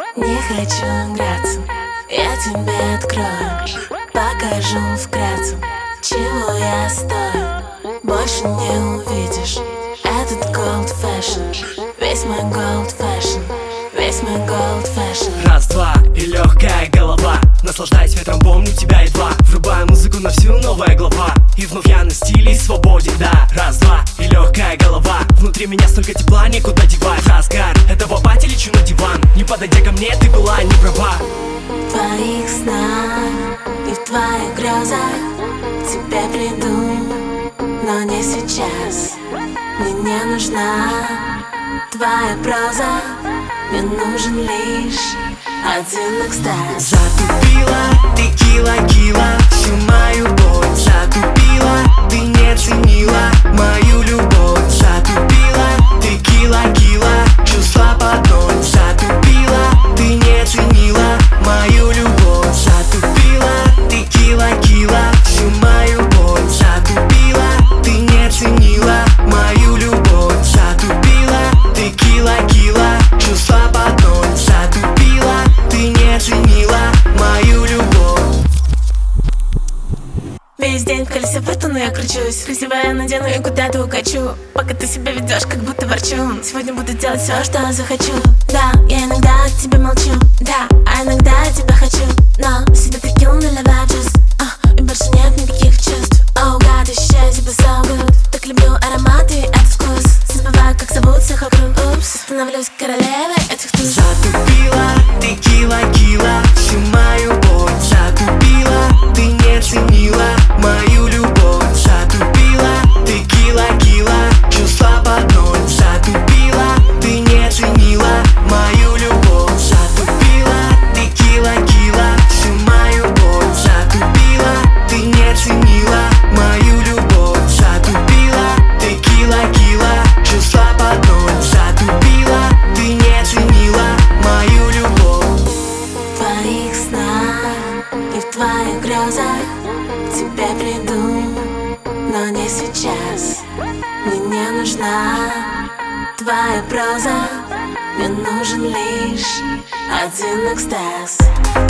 Не хочу играться, я тебе открою, покажу вкратце, чего я стою. Больше не увидишь этот gold fashion, весь мой gold fashion, весь мой gold fashion. Раз-два и легкая голова, наслаждаясь ветром, помню тебя едва. Врубаю музыку на всю, новая глава, и вновь я на стиле и свободе, да. Раз-два и легкая голова, внутри меня столько тепла, никуда девать. Разгар этого пати, лечу на диван, не подойдя ко мне, ты была не права. В твоих снах и в твоих грезах тебе приду, но не сейчас. Мне не нужна твоя проза, мне нужен лишь один экстаз. Затупила ты кила-кила всю мою боль. Затупила, ты не ценила мою любовь. Затупила ты кила-кила чувства под ноль. Затупила, ты не ценила мою любовь. Затупила ты кила-кила всю мою боль. Затупила, ты не ценила мою любовь. Затупила ты кила-кила чувства под ноль. Затупила, ты не ценила мою любовь. Весь день в колесе фортуны я кручусь, красивая надену и куда-то укачу. Пока ты себя ведешь, как будто ворчу. Сегодня буду делать все, что захочу. Да, я иногда от тебя молчу, да, а иногда я тебя хочу. Но себе текилу наливаю джуз, и больше нет никаких чувств. Oh God, ощущаю себя so good. Так люблю ароматы и этот вкус. Забываю, как зовут всех вокруг. Упс, становлюсь королевой этих туз. Затупила ты кила-кила всю мою боль. Затупила, ты не ценила мою любовь. Затупила ты кила-кила чувства под ноль. Затупила, ты не ценила мою любовь. Затупила ты кила-кила всю мою боль. Затупила, ты не ценила мою любовь. Затупила ты кила-кила чувства под ноль. Затупила, ты не ценила мою любовь. В твоих снах и в твоих грезах тебе приду, но не сейчас. Мне не нужна твоя проза, мне нужен лишь один экстаз.